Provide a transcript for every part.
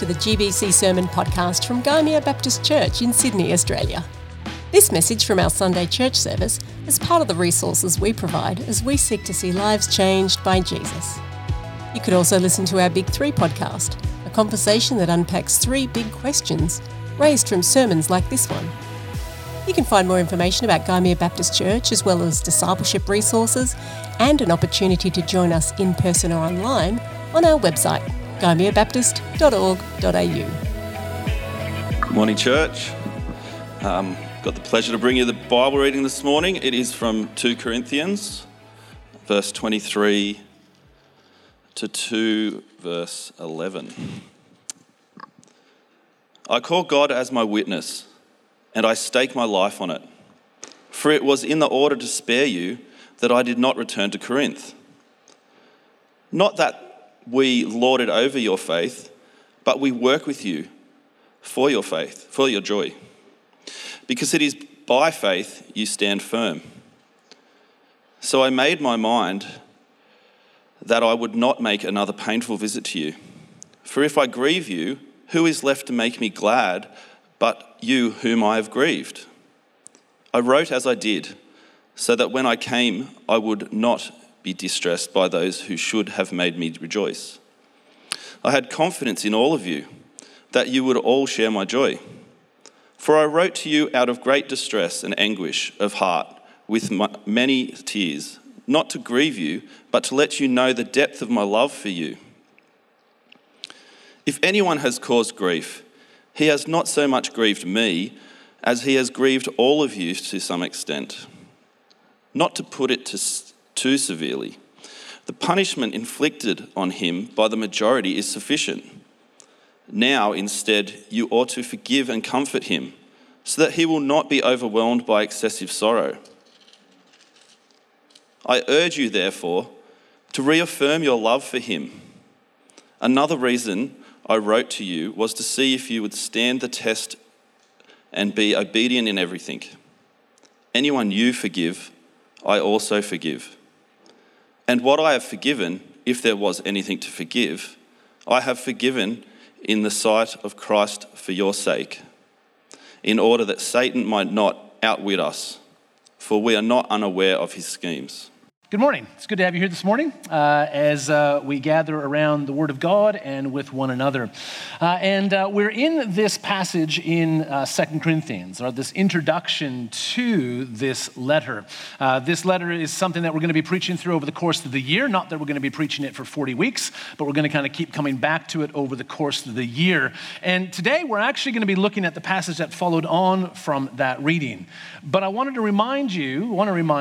to the GBC Sermon Podcast from Gymea Baptist Church in Sydney, Australia. This message from our Sunday church service is part of the resources we provide as we seek to see lives changed by Jesus. You could also listen to our Big Three podcast, a conversation that unpacks three big questions raised from sermons like this one. You can find more information about Gymea Baptist Church, as well as discipleship resources and an opportunity to join us in person or online on our website, gymeabaptist.org.au. Good morning, church. Got the pleasure to bring you the Bible reading this morning. It is from 2 Corinthians, verse 23 to 2, verse 11. I call God as my witness, and I stake my life on it. For it was in the order to spare you that I did not return to Corinth. Not that we lord it over your faith, but we work with you for your faith, for your joy. Because it is by faith you stand firm. So I made my mind that I would not make another painful visit to you. For if I grieve you, who is left to make me glad but you whom I have grieved? I wrote as I did, so that when I came I would not be distressed by those who should have made me rejoice. I had confidence in all of you, that you would all share my joy. For I wrote to you out of great distress and anguish of heart, with many tears, not to grieve you, but to let you know the depth of my love for you. If anyone has caused grief, he has not so much grieved me, as he has grieved all of you to some extent. Not to put it too severely, the punishment inflicted on him by the majority is sufficient. Now, instead, you ought to forgive and comfort him, so that he will not be overwhelmed by excessive sorrow. I urge you, therefore, to reaffirm your love for him. Another reason I wrote to you was to see if you would stand the test and be obedient in everything. Anyone you forgive, I also forgive. And what I have forgiven, if there was anything to forgive, I have forgiven in the sight of Christ for your sake, in order that Satan might not outwit us, for we are not unaware of his schemes. Good morning. It's good to have you here this morning as we gather around the Word of God and with one another. We're in this passage in 2 Corinthians, or this introduction to this letter. This letter is something that we're going to be preaching through over the course of the year. Not that we're going to be preaching it for 40 weeks, but we're going to kind of keep coming back to it over the course of the year. And today we're actually going to be looking at the passage that followed on from that reading. But I want to remind you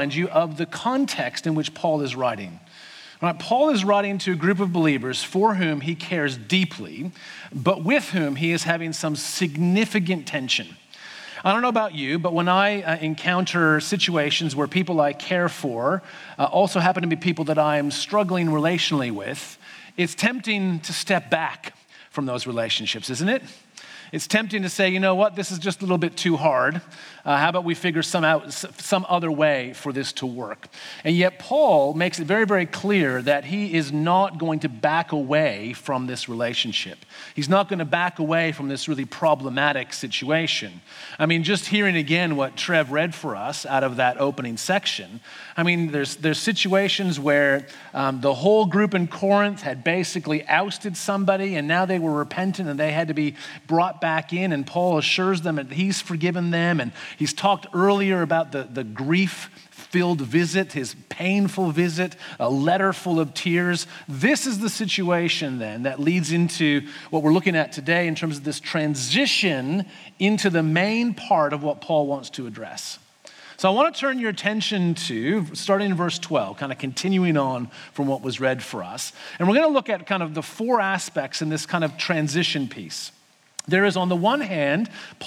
of the context in which Paul is writing. Right, Paul is writing to a group of believers for whom he cares deeply, but with whom he is having some significant tension. I don't know about you, but when I encounter situations where people I care for also happen to be people that I am struggling relationally with, it's tempting to step back from those relationships, isn't it? It's tempting to say, you know what, this is just a little bit too hard. How about we figure some other way for this to work? And yet Paul makes it very, very clear that he is not going to back away from this relationship. He's not going to back away from this really problematic situation. I mean, just hearing again what Trev read for us out of that opening section, I mean, there's situations where the whole group in Corinth had basically ousted somebody, and now they were repentant and they had to be brought back in, and Paul assures them that he's forgiven them, and he's talked earlier about the grief-filled visit, his painful visit, a letter full of tears. This is the situation then that leads into what we're looking at today in terms of this transition into the main part of what Paul wants to address. So I want to turn your attention to, starting in verse 12, kind of continuing on from what was read for us. And we're going to look at kind of the four aspects in this kind of transition piece. There is, on the one hand,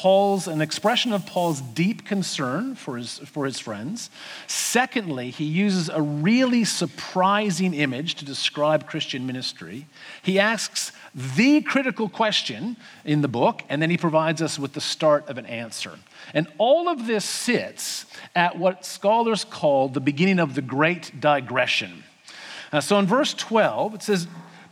an expression of Paul's deep concern for his friends. Secondly, he uses a really surprising image to describe Christian ministry. He asks the critical question in the book, and then he provides us with the start of an answer. And all of this sits at what scholars call the beginning of the Great Digression. So in verse 12, it says,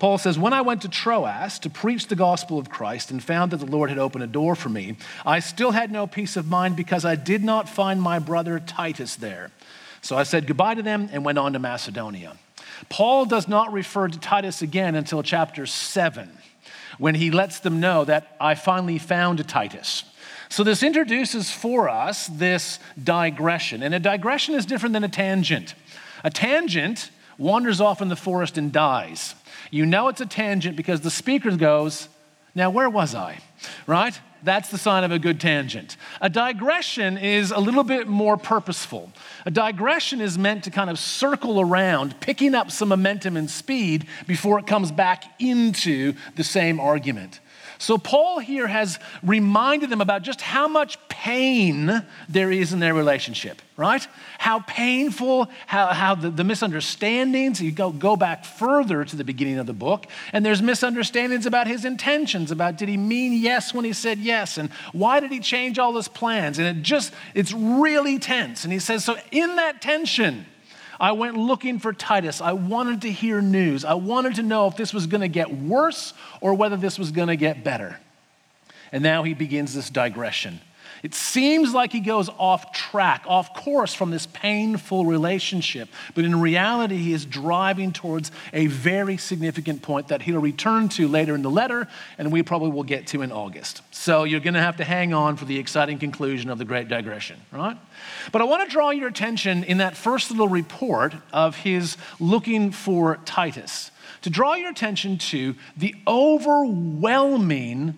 Paul says, when I went to Troas to preach the gospel of Christ and found that the Lord had opened a door for me, I still had no peace of mind because I did not find my brother Titus there. So I said goodbye to them and went on to Macedonia. Paul does not refer to Titus again until chapter 7, when he lets them know that I finally found Titus. So this introduces for us this digression. And a digression is different than a tangent. A tangent wanders off in the forest and dies. You know it's a tangent because the speaker goes, now where was I? Right? That's the sign of a good tangent. A digression is a little bit more purposeful. A digression is meant to kind of circle around, picking up some momentum and speed before it comes back into the same argument. So Paul here has reminded them about just how much pain there is in their relationship, right? How painful, how the misunderstandings, you go back further to the beginning of the book, and there's misunderstandings about his intentions, about did he mean yes when he said yes, and why did he change all his plans? And it's really tense. And he says, so in that tension, I went looking for Titus. I wanted to hear news. I wanted to know if this was going to get worse or whether this was going to get better. And now he begins this digression. It seems like he goes off track, off course from this painful relationship. But in reality, he is driving towards a very significant point that he'll return to later in the letter, and we probably will get to in August. So you're going to have to hang on for the exciting conclusion of the Great Digression, right? But I want to draw your attention in that first little report of his looking for Titus, to draw your attention to the overwhelming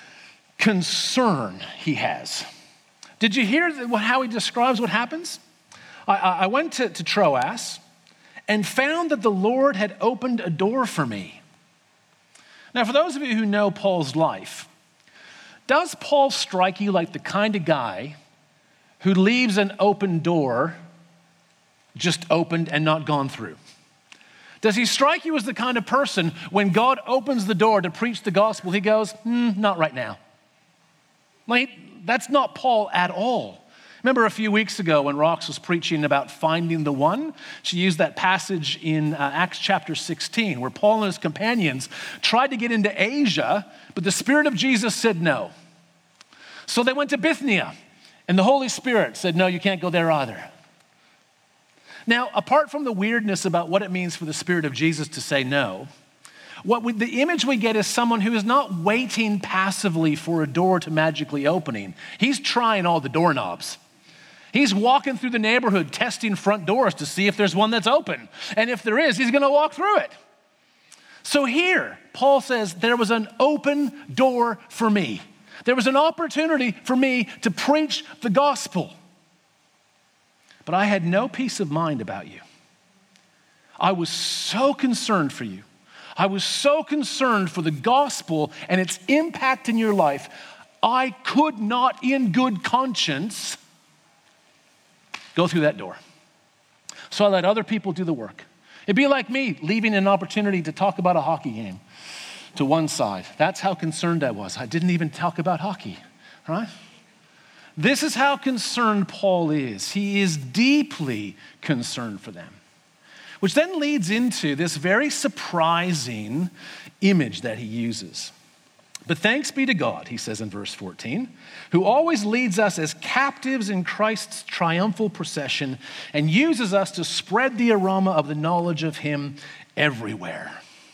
concern he has. Did you hear how he describes what happens? I went to Troas and found that the Lord had opened a door for me. Now, for those of you who know Paul's life, does Paul strike you like the kind of guy who leaves an open door just opened and not gone through? Does he strike you as the kind of person when God opens the door to preach the gospel, he goes, not right now? Like, that's not Paul at all. Remember a few weeks ago when Rox was preaching about finding the one? She used that passage in Acts chapter 16 where Paul and his companions tried to get into Asia, but the Spirit of Jesus said no. So they went to Bithynia, and the Holy Spirit said, no, you can't go there either. Now, apart from the weirdness about what it means for the Spirit of Jesus to say no, the image we get is someone who is not waiting passively for a door to magically opening. He's trying all the doorknobs. He's walking through the neighborhood testing front doors to see if there's one that's open. And if there is, he's going to walk through it. So here, Paul says, there was an open door for me. There was an opportunity for me to preach the gospel. But I had no peace of mind about you. I was so concerned for you. I was so concerned for the gospel and its impact in your life, I could not in good conscience go through that door. So I let other people do the work. It'd be like me leaving an opportunity to talk about a hockey game to one side. That's how concerned I was. I didn't even talk about hockey, right? This is how concerned Paul is. He is deeply concerned for them. Which then leads into this very surprising image that he uses. But thanks be to God, he says in verse 14, who always leads us as captives in Christ's triumphal procession and uses us to spread the aroma of the knowledge of him everywhere.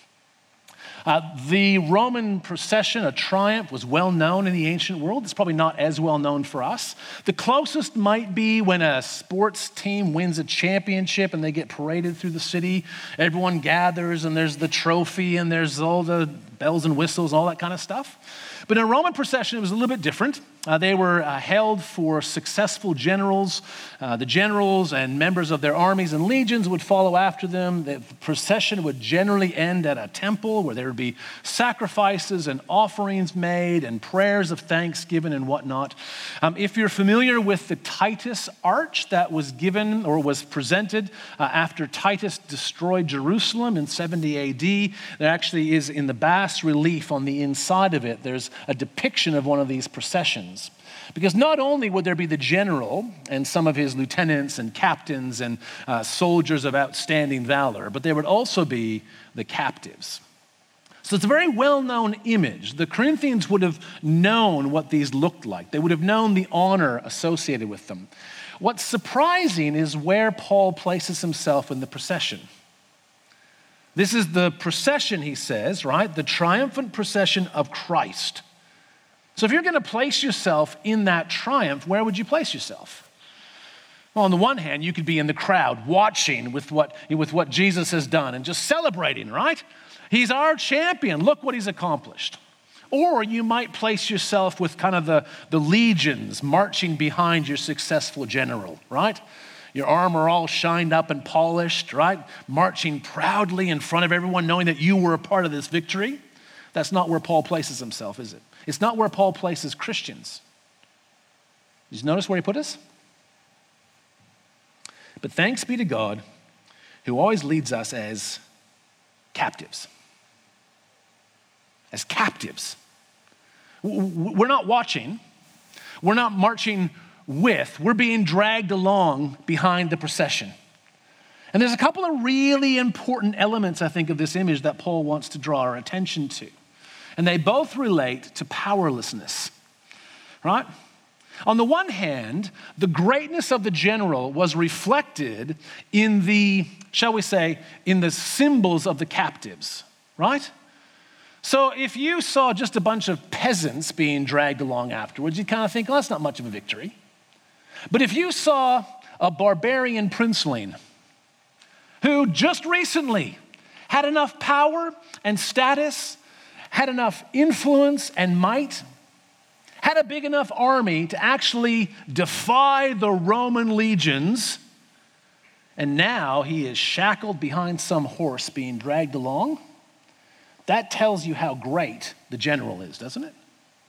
The Roman procession, a triumph, was well known in the ancient world. It's probably not as well known for us. The closest might be when a sports team wins a championship and they get paraded through the city. Everyone gathers and there's the trophy and there's all the bells and whistles, all that kind of stuff. But in a Roman procession, it was a little bit different. They were held for successful generals. The generals and members of their armies and legions would follow after them. The procession would generally end at a temple where there would be sacrifices and offerings made and prayers of thanksgiving and whatnot. If you're familiar with the Titus Arch that was given or was presented after Titus destroyed Jerusalem in 70 AD, there actually is in the bas relief on the inside of it, there's a depiction of one of these processions. Because not only would there be the general and some of his lieutenants and captains and soldiers of outstanding valor, but there would also be the captives. So it's a very well-known image. The Corinthians would have known what these looked like. They would have known the honor associated with them. What's surprising is where Paul places himself in the procession. This is the procession, he says, right? The triumphant procession of Christ. So if you're going to place yourself in that triumph, where would you place yourself? Well, on the one hand, you could be in the crowd watching with what Jesus has done and just celebrating, right? He's our champion. Look what he's accomplished. Or you might place yourself with kind of the legions marching behind your successful general, right? Your armor all shined up and polished, right? Marching proudly in front of everyone, knowing that you were a part of this victory. That's not where Paul places himself, is it? It's not where Paul places Christians. Did you notice where he put us? But thanks be to God, who always leads us as captives. As captives. We're not watching. We're not marching with. We're being dragged along behind the procession. And there's a couple of really important elements, I think, of this image that Paul wants to draw our attention to. And they both relate to powerlessness, right? On the one hand, the greatness of the general was reflected in the, shall we say, in the symbols of the captives, right? So if you saw just a bunch of peasants being dragged along afterwards, you'd kind of think, well, that's not much of a victory. But if you saw a barbarian princeling who just recently had enough power and status, had enough influence and might, had a big enough army to actually defy the Roman legions, and now he is shackled behind some horse being dragged along, that tells you how great the general is, doesn't it?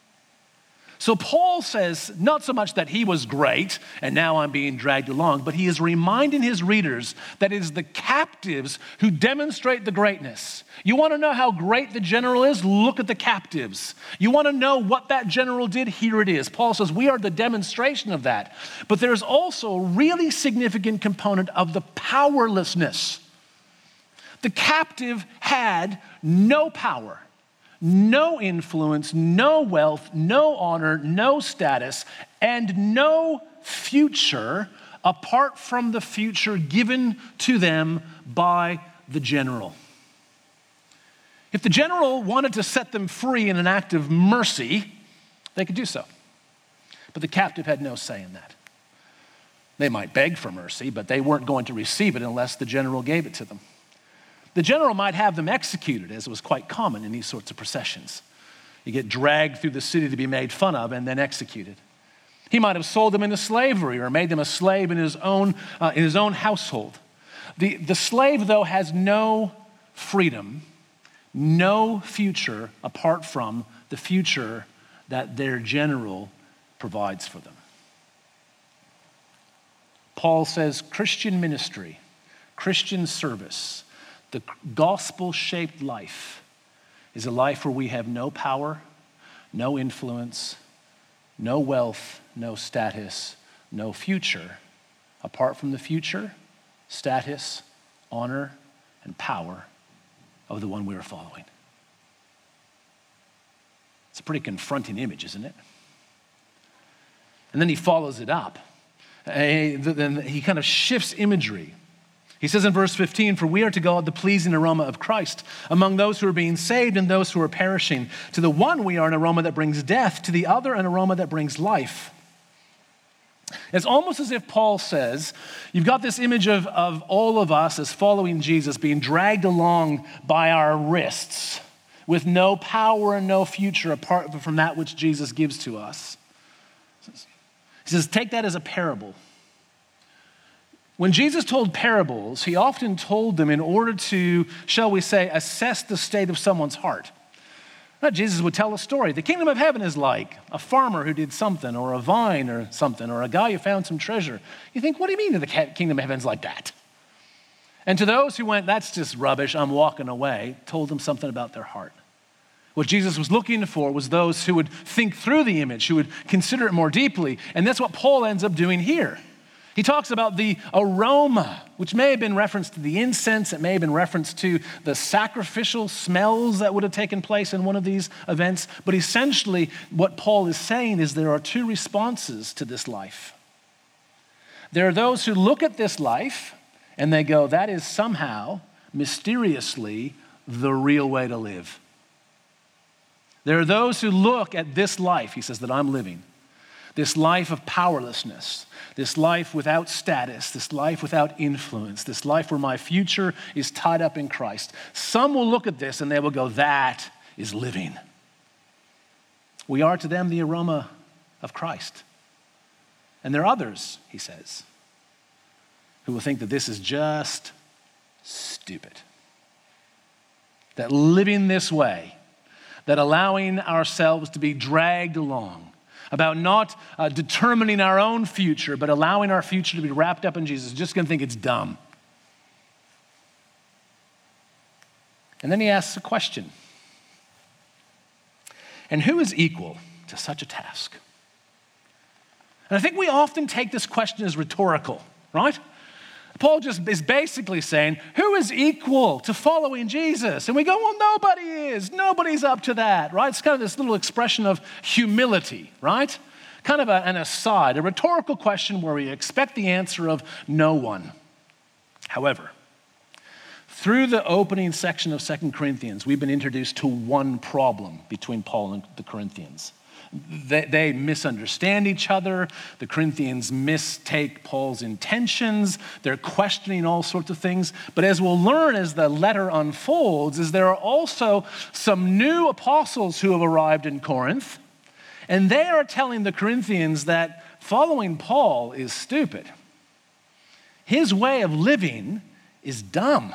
So Paul says not so much that he was great and now I'm being dragged along, but he is reminding his readers that it is the captives who demonstrate the greatness. You want to know how great the general is? Look at the captives. You want to know what that general did? Here it is. Paul says we are the demonstration of that. But there's also a really significant component of the powerlessness. The captive had no power, no influence, no wealth, no honor, no status, and no future apart from the future given to them by the general. If the general wanted to set them free in an act of mercy, they could do so. But the captive had no say in that. They might beg for mercy, but they weren't going to receive it unless the general gave it to them. The general might have them executed, as was quite common in these sorts of processions. You get dragged through the city to be made fun of and then executed. He might have sold them into slavery or made them a slave in his own household. The slave, though, has no freedom, no future apart from the future that their general provides for them. Paul says Christian ministry, Christian service, the gospel-shaped life is a life where we have no power, no influence, no wealth, no status, no future, apart from the future, status, honor, and power of the one we are following. It's a pretty confronting image, isn't it? And then he follows it up. Then he kind of shifts imagery. He says in verse 15, "For we are to God the pleasing aroma of Christ among those who are being saved and those who are perishing. To the one we are an aroma that brings death, to the other an aroma that brings life." It's almost as if Paul says, you've got this image of all of us as following Jesus being dragged along by our wrists with no power and no future apart from that which Jesus gives to us. He says, take that as a parable. When Jesus told parables, he often told them in order to, shall we say, assess the state of someone's heart. Now, Jesus would tell a story. The kingdom of heaven is like a farmer who did something, or a vine or something, or a guy who found some treasure. You think, what do you mean that the kingdom of heaven is like that? And to those who went, that's just rubbish, I'm walking away, told them something about their heart. What Jesus was looking for was those who would think through the image, who would consider it more deeply. And that's what Paul ends up doing here. He talks about the aroma, which may have been reference to the incense. It may have been reference to the sacrificial smells that would have taken place in one of these events. But essentially, what Paul is saying is there are two responses to this life. There are those who look at this life and they go, that is somehow, mysteriously, the real way to live. There are those who look at this life, he says, that I'm living, this life of powerlessness, this life without status, this life without influence, this life where my future is tied up in Christ. Some will look at this and they will go, that is living. We are to them the aroma of Christ. And there are others, he says, who will think that this is just stupid. That living this way, that allowing ourselves to be dragged along, about not determining our own future, but allowing our future to be wrapped up in Jesus, just going to think it's dumb. And then he asks a question. And who is equal to such a task? And I think we often take this question as rhetorical, right? Paul just is basically saying, who is equal to following Jesus? And we go, well, nobody is. Nobody's up to that, right? It's kind of this little expression of humility, right? Kind of an aside, a rhetorical question where we expect the answer of no one. However, through the opening section of 2 Corinthians, we've been introduced to one problem between Paul and the Corinthians. They misunderstand each other. The Corinthians mistake Paul's intentions. They're questioning all sorts of things. But as we'll learn as the letter unfolds, is there are also some new apostles who have arrived in Corinth, and they are telling the Corinthians that following Paul is stupid. His way of living is dumb.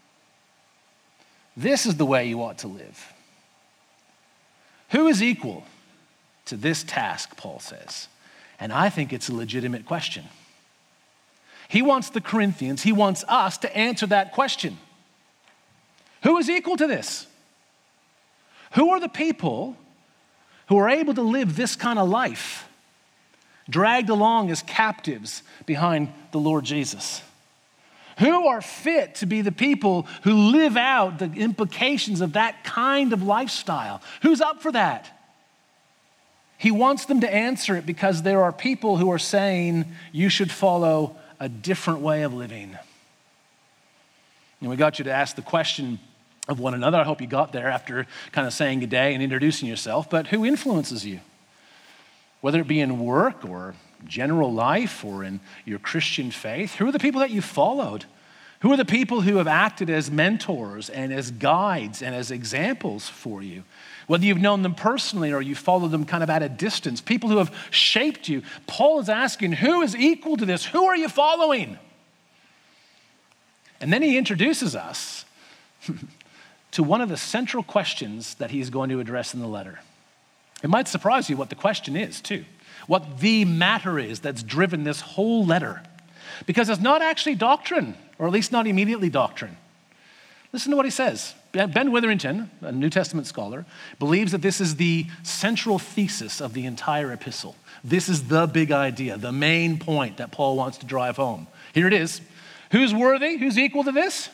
This is the way you ought to live. Who is equal to this task, Paul says? And I think it's a legitimate question. He wants the Corinthians, he wants us to answer that question. Who is equal to this? Who are the people who are able to live this kind of life, dragged along as captives behind the Lord Jesus? Who are fit to be the people who live out the implications of that kind of lifestyle? Who's up for that? He wants them to answer it because there are people who are saying you should follow a different way of living. And we got you to ask the question of one another. I hope you got there after kind of saying good day and introducing yourself. But who influences you? Whether it be in work or general life or in your Christian faith, who are the people that you followed? Who are the people who have acted as mentors and as guides and as examples for you? Whether you've known them personally or you followed them kind of at a distance, people who have shaped you. Paul is asking, who is equal to this? Who are you following? And then he introduces us to one of the central questions that he's going to address in the letter. It might surprise you what the question is, too. What the matter is that's driven this whole letter. Because it's not actually doctrine, or at least not immediately doctrine. Listen to what he says. Ben Witherington, a New Testament scholar, believes that this is the central thesis of the entire epistle. This is the big idea, the main point that Paul wants to drive home. Here it is. Who's worthy? Who's equal to this?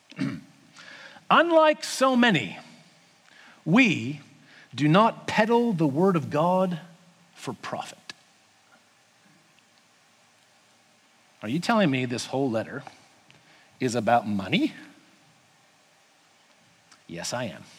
Unlike so many, we do not peddle the word of God for profit. Are you telling me this whole letter is about money? Yes, I am.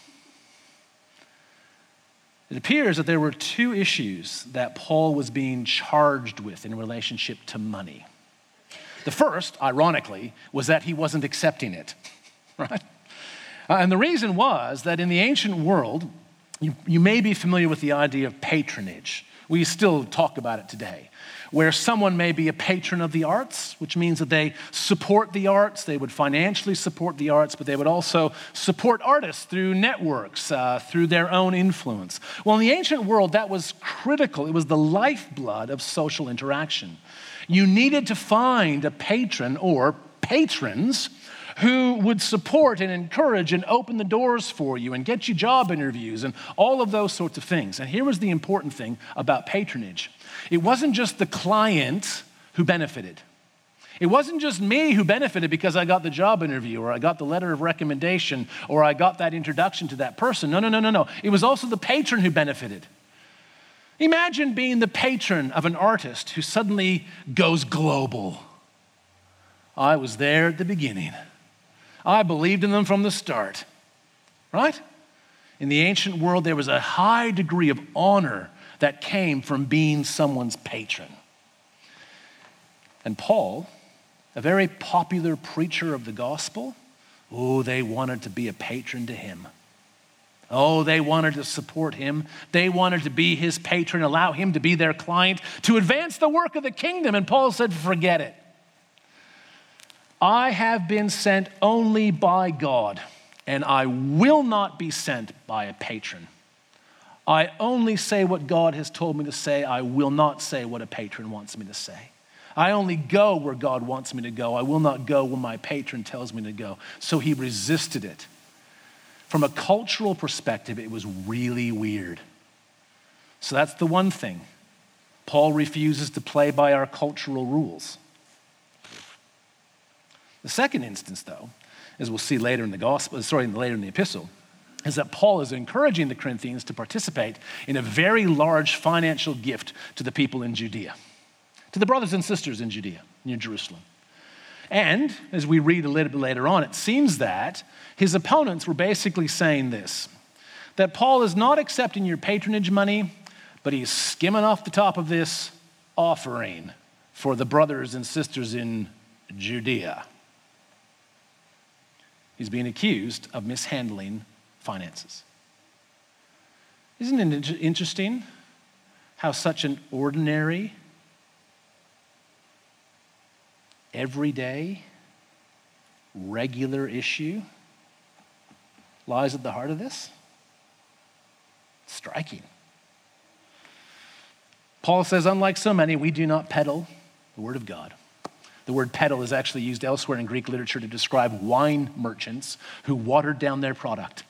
It appears that there were two issues that Paul was being charged with in relationship to money. The first, ironically, was that he wasn't accepting it, right? And the reason was that in the ancient world, you may be familiar with the idea of patronage. We still talk about it today, where someone may be a patron of the arts, which means that they support the arts, they would financially support the arts, but they would also support artists through networks, through their own influence. Well, in the ancient world, that was critical. It was the lifeblood of social interaction. You needed to find a patron or patrons who would support and encourage and open the doors for you and get you job interviews and all of those sorts of things. And here was the important thing about patronage. It wasn't just the client who benefited. It wasn't just me who benefited because I got the job interview or I got the letter of recommendation or I got that introduction to that person. No. It was also the patron who benefited. Imagine being the patron of an artist who suddenly goes global. I was there at the beginning. I believed in them from the start, right? In the ancient world, there was a high degree of honor that came from being someone's patron. And Paul, a very popular preacher of the gospel, they wanted to be a patron to him. They wanted to support him. They wanted to be his patron, allow him to be their client, to advance the work of the kingdom. And Paul said, forget it. I have been sent only by God, and I will not be sent by a patron. I only say what God has told me to say. I will not say what a patron wants me to say. I only go where God wants me to go. I will not go where my patron tells me to go. So he resisted it. From a cultural perspective, it was really weird. So that's the one thing. Paul refuses to play by our cultural rules. The second instance, though, as we'll see later in the epistle, is that Paul is encouraging the Corinthians to participate in a very large financial gift to the people in Judea, to the brothers and sisters in Judea, near Jerusalem. And as we read a little bit later on, it seems that his opponents were basically saying this, that Paul is not accepting your patronage money, but he's skimming off the top of this offering for the brothers and sisters in Judea. He's being accused of mishandling finances. Isn't it interesting how such an ordinary, everyday, regular issue lies at the heart of this? It's striking. Paul says, unlike so many, we do not peddle the word of God. The word peddle is actually used elsewhere in Greek literature to describe wine merchants who watered down their product.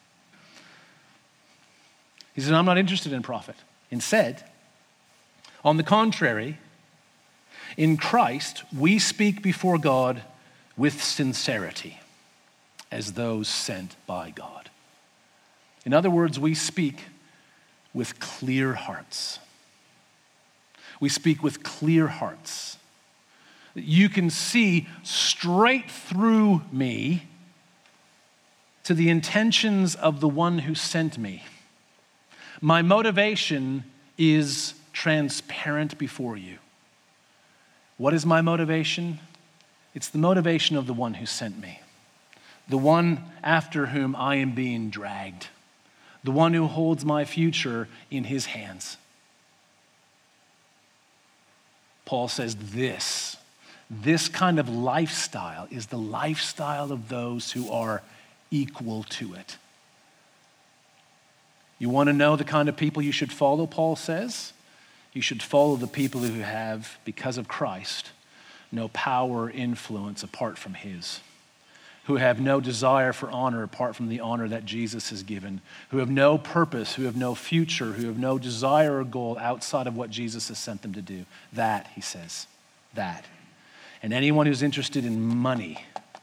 He said, I'm not interested in profit. Instead, on the contrary, in Christ, we speak before God with sincerity, as those sent by God. In other words, we speak with clear hearts. We speak with clear hearts. You can see straight through me to the intentions of the one who sent me. My motivation is transparent before you. What is my motivation? It's the motivation of the one who sent me, the one after whom I am being dragged, the one who holds my future in his hands. Paul says this kind of lifestyle is the lifestyle of those who are equal to it. You want to know the kind of people you should follow, Paul says? You should follow the people who have, because of Christ, no power or influence apart from his, who have no desire for honor apart from the honor that Jesus has given, who have no purpose, who have no future, who have no desire or goal outside of what Jesus has sent them to do. That, he says, that. And anyone who's interested in money,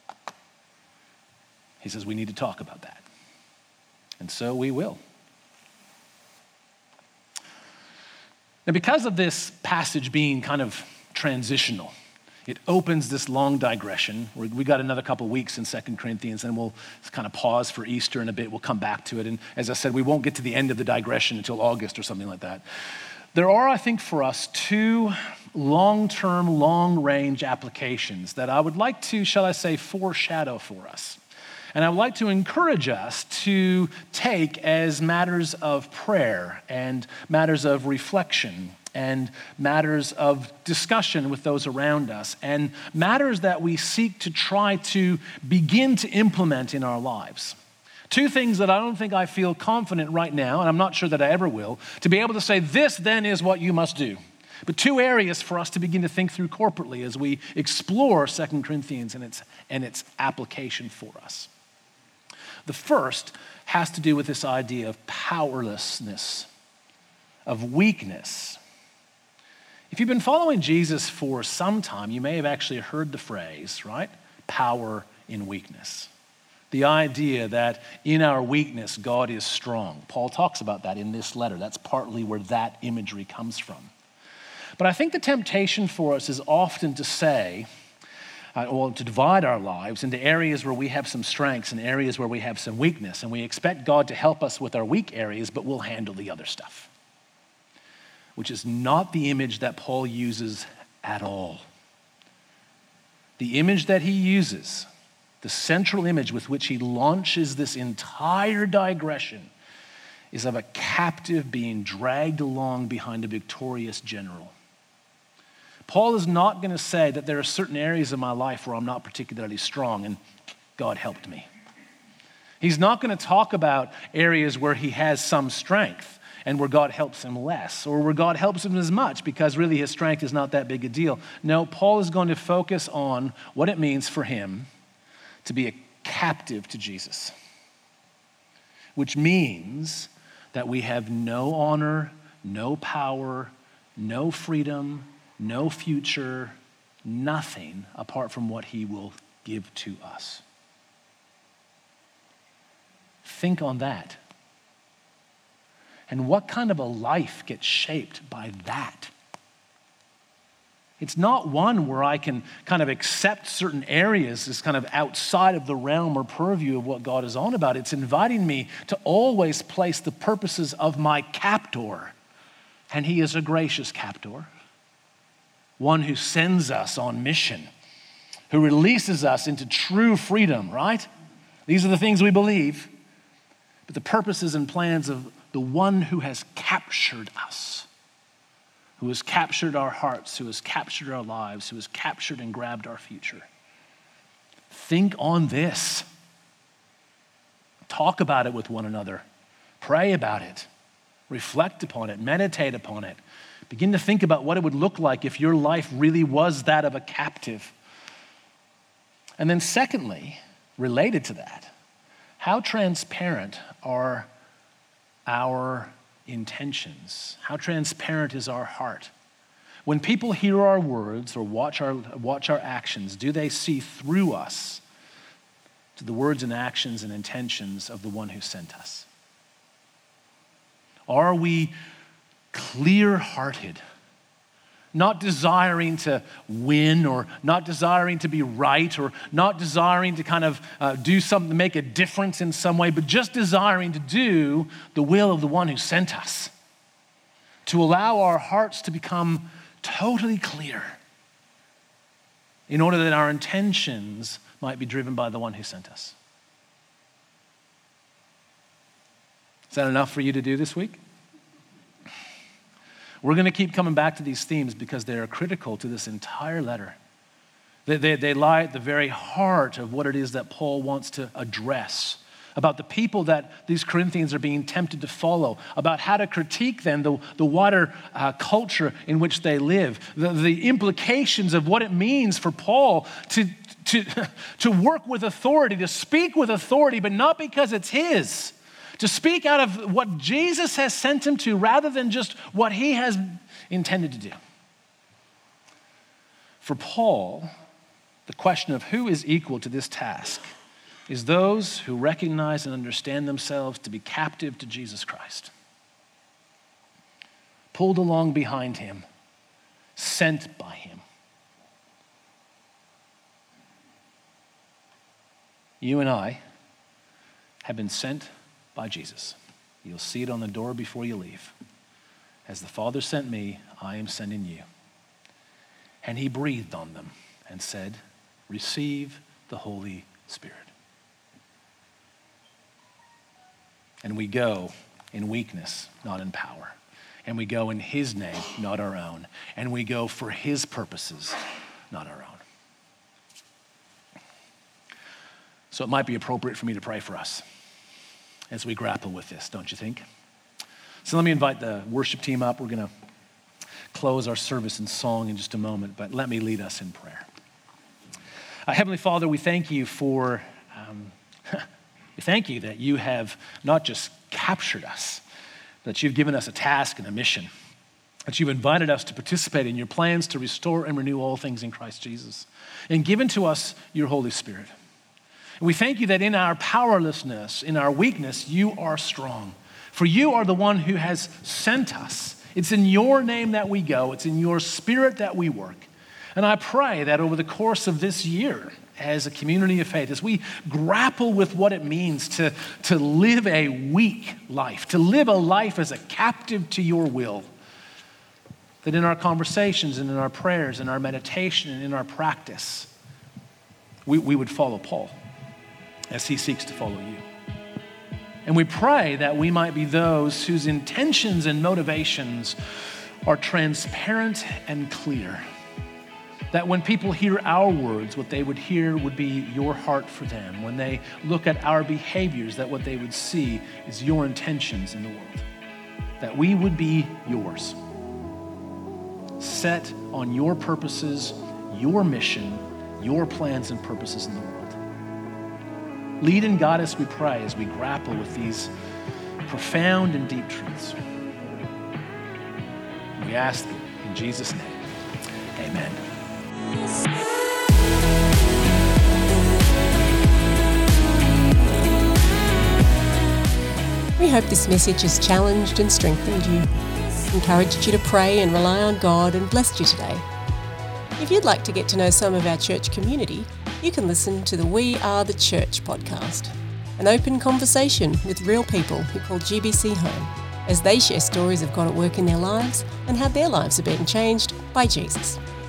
he says we need to talk about that. And so we will. Now, because of this passage being kind of transitional, it opens this long digression. We got another couple of weeks in 2 Corinthians, and we'll kind of pause for Easter in a bit. We'll come back to it. And as I said, we won't get to the end of the digression until August or something like that. There are, I think, for us, two long-term, long-range applications that I would like to, shall I say, foreshadow for us. And I would like to encourage us to take as matters of prayer and matters of reflection and matters of discussion with those around us and matters that we seek to try to begin to implement in our lives. Two things that I don't think I feel confident right now, and I'm not sure that I ever will, to be able to say, this then is what you must do. But two areas for us to begin to think through corporately as we explore 2 Corinthians and its application for us. The first has to do with this idea of powerlessness, of weakness. If you've been following Jesus for some time, you may have actually heard the phrase, right? Power in weakness. The idea that in our weakness, God is strong. Paul talks about that in this letter. That's partly where that imagery comes from. But I think the temptation for us is often to say, or to divide our lives into areas where we have some strengths and areas where we have some weakness. And we expect God to help us with our weak areas, but we'll handle the other stuff. Which is not the image that Paul uses at all. The image that he uses, the central image with which he launches this entire digression, is of a captive being dragged along behind a victorious general. Paul is not going to say that there are certain areas of my life where I'm not particularly strong and God helped me. He's not going to talk about areas where he has some strength and where God helps him less, or where God helps him as much because really his strength is not that big a deal. No, Paul is going to focus on what it means for him to be a captive to Jesus, which means that we have no honor, no power, no freedom, no future, nothing apart from what he will give to us. Think on that. And what kind of a life gets shaped by that? It's not one where I can kind of accept certain areas as kind of outside of the realm or purview of what God is on about. It's inviting me to always place the purposes of my captor. And he is a gracious captor, one who sends us on mission, who releases us into true freedom, right? These are the things we believe. But the purposes and plans of the one who has captured us, who has captured our hearts, who has captured our lives, who has captured and grabbed our future. Think on this. Talk about it with one another. Pray about it. Reflect upon it. Meditate upon it. Begin to think about what it would look like if your life really was that of a captive. And then secondly, related to that, how transparent are our intentions? How transparent is our heart? When people hear our words or watch our actions, do they see through us to the words and actions and intentions of the one who sent us? Are we clear-hearted? Not desiring to win or not desiring to be right or not desiring to kind of do something to make a difference in some way, but just desiring to do the will of the one who sent us. To allow our hearts to become totally clear in order that our intentions might be driven by the one who sent us. Is that enough for you to do this week? We're going to keep coming back to these themes because they are critical to this entire letter. They lie at the very heart of what it is that Paul wants to address, about the people that these Corinthians are being tempted to follow, about how to critique them, the wider culture in which they live, the implications of what it means for Paul to work with authority, to speak with authority, but not because it's his. To speak out of what Jesus has sent him to rather than just what he has intended to do. For Paul, the question of who is equal to this task is those who recognize and understand themselves to be captive to Jesus Christ. Pulled along behind him, sent by him. You and I have been sent by Jesus. You'll see it on the door before you leave. As the Father sent me, I am sending you. And he breathed on them and said, receive the Holy Spirit. And we go in weakness, not in power. And we go in his name, not our own. And we go for his purposes, not our own. So it might be appropriate for me to pray for us as we grapple with this, don't you think? So let me invite the worship team up. We're going to close our service in song in just a moment, but let me lead us in prayer. Heavenly Father, we thank you for, we thank you that you have not just captured us, but you've given us a task and a mission. that you've invited us to participate in your plans to restore and renew all things in Christ Jesus, and given to us your Holy Spirit. And we thank you that in our powerlessness, in our weakness, you are strong. For you are the one who has sent us. It's in your name that we go. It's in your Spirit that we work. And I pray that over the course of this year, as a community of faith, as we grapple with what it means to live a weak life, to live a life as a captive to your will, that in our conversations and in our prayers and our meditation and in our practice, we would follow Paul as he seeks to follow you. And we pray that we might be those whose intentions and motivations are transparent and clear. That when people hear our words, what they would hear would be your heart for them. When they look at our behaviors, that what they would see is your intentions in the world. That we would be yours, set on your purposes, your mission, your plans and purposes in the world. Lead and guide us, we pray, as we grapple with these profound and deep truths. We ask them in Jesus' name. Amen. We hope this message has challenged and strengthened you, encouraged you to pray and rely on God, and blessed you today. If you'd like to get to know some of our church community, you can listen to the We Are the Church podcast, an open conversation with real people who call GBC home, as they share stories of God at work in their lives and how their lives are being changed by Jesus.